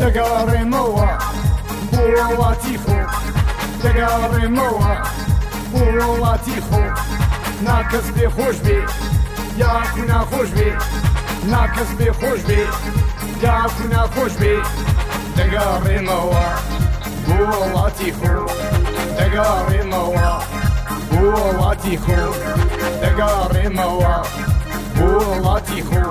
دەگەڕێمەوە بۆ وڵاتی خۆ دەگەڕێمەوە بۆ وڵاتی خۆ ناکەس بێ خۆش بێ یاکو ناخۆش بێ ناکەس بێ خۆش بێ یاکو ناخۆش بێ دەگەڕێمەوە بۆ وڵاتی خۆ دەگەڕێمەوە بۆ وڵاتی خۆ دەگەڕێمەوە بۆ وڵاتی خۆ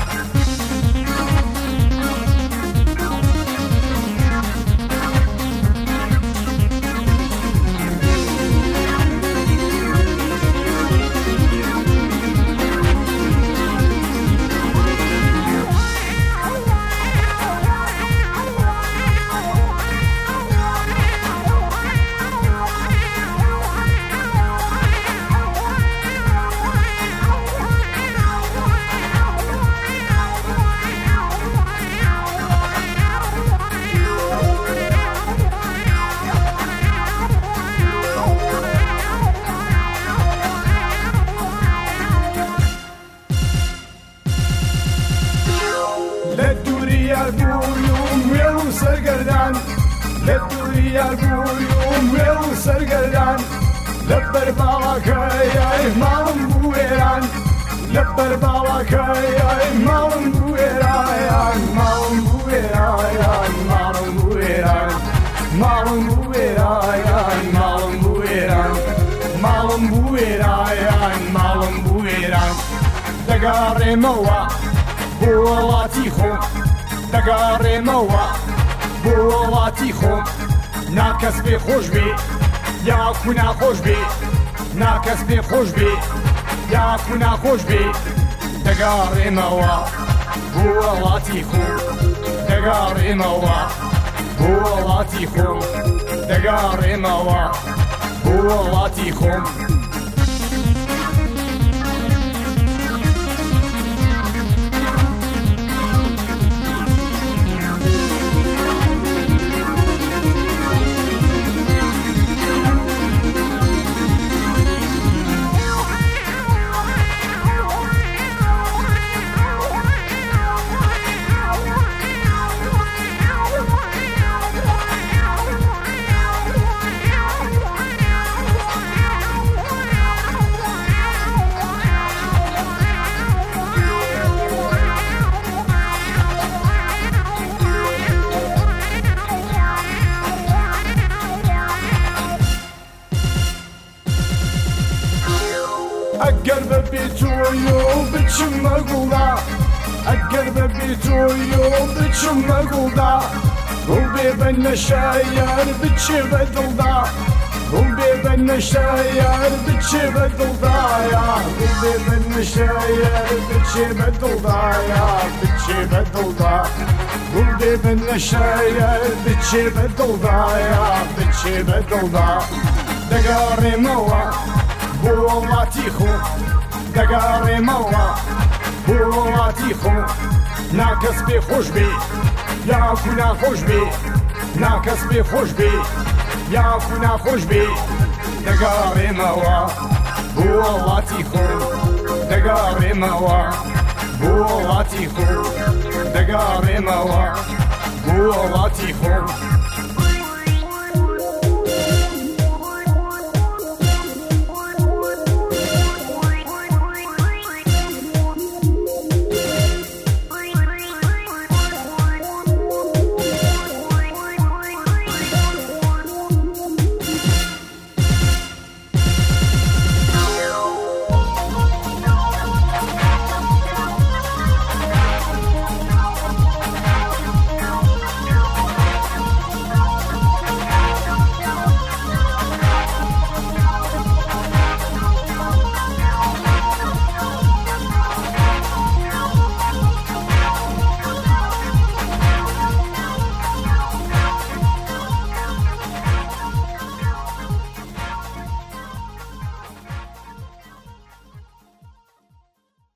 لەبەر باڵەکەی ماڵم بوو وێران لەبەر باڵەکەی ماڵم بوو وێرایان ماڵم بوو وێرایان ماڵم بوو وێران ماڵم بوو وێرایان ماڵم بوو وێران ماڵم بوو وێرایان ماڵم بوو وێران دەگەڕێمەوە بۆ وڵاتی خۆم دەگەڕێمەوە بۆ وڵاتی خۆم ناکەس بێ خۆش بێ یاکو ناخۆش بێ ناکەس بێ خۆش بێ یاکو ناخۆش بێ دەگەڕێمەوە بۆ وڵاتی خۆم دەگەڕێمەوە بۆ وڵاتی خۆم دەگەڕێمەوە بۆ وڵاتی خۆم ئەگەر بەبێ تۆیۆ بچمە گوڵدا ئەگەر بەبێ تۆیۆ بچمە گوڵدا گوڵ بێ بە نەشایار بچێ بە دڵدا گوڵ بێ بە نەشایار بچێ بە دڵدایە گوڵ بێ بە نەشایار بچێ بە دڵدایە بچێ بە دڵدا گوڵ بێ بە نەشایار بچێ بە دڵدایە بچێ بە دڵدا دەگەڕێمەوە بۆ وڵاتی خۆ دەگەڕێمەوە بۆ وڵاتی خۆ ناکەس بێ خۆش بێ یاکو ناخۆش بێ ناکەس بێ خۆش بێ یاکو ناخۆش بێ دەگەڕێمەوە بۆ وڵاتی خۆ دەگەڕێمەوە بۆ وڵاتی خۆ دەگەڕێمەوە بۆ وڵاتی خۆ